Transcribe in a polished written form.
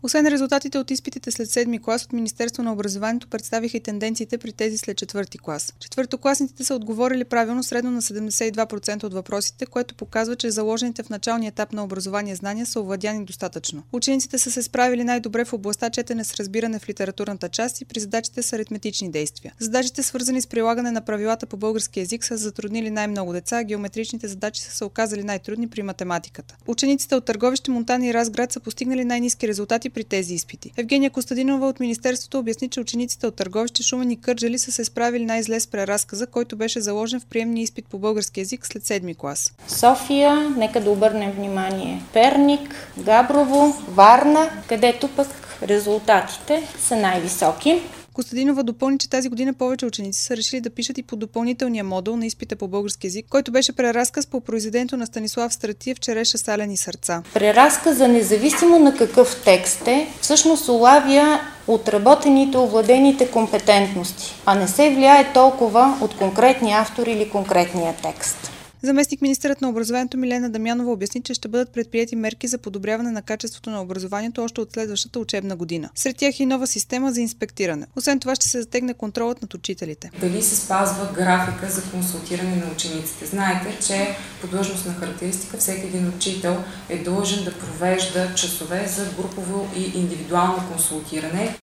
Освен резултатите от изпитите след 7-ми клас, от Министерство на образованието представиха и тенденциите при тези след 4-ти клас. Четвъртокласниците са отговорили правилно средно на 72% от въпросите, което показва, че заложените в началния етап на образование знания са овладяни достатъчно. Учениците са се справили най-добре в областта четене с разбиране в литературната част и при задачите с аритметични действия. Задачите, свързани с прилагане на правилата по български език, са затруднили най-много деца, а геометричните задачи са се оказали най-трудни при математиката. Учениците от Търговище, Монтана и Разград са постигнали най-ниски резултати при тези изпити. Евгения Костадинова от Министерството обясни, че учениците от Търговище, Шумен и Кърджали са се справили най-зле с преразказа, който беше заложен в приемния изпит по български език след 7-ми клас. София, нека да обърнем внимание, Перник, Габрово, Варна, където пък резултатите са най-високи. Костадинова допълни, че тази година повече ученици са решили да пишат и по допълнителния модул на изпита по български език, който беше преразказ по произведението на Станислав Стратиев "Череша, сален и сърца". Преразказа, независимо на какъв текст е, всъщност улавя отработените, овладените компетентности, а не се влияе толкова от конкретния автор или конкретния текст. Заместник-министърът на образованието Милена Дамянова обясни, че ще бъдат предприети мерки за подобряване на качеството на образованието още от следващата учебна година. Сред тях и нова система за инспектиране. Освен това ще се затегне контролът над учителите. Дали се спазва графика за консултиране на учениците? Знаете, че по длъжностна характеристика всеки един учител е длъжен да провежда часове за групово и индивидуално консултиране.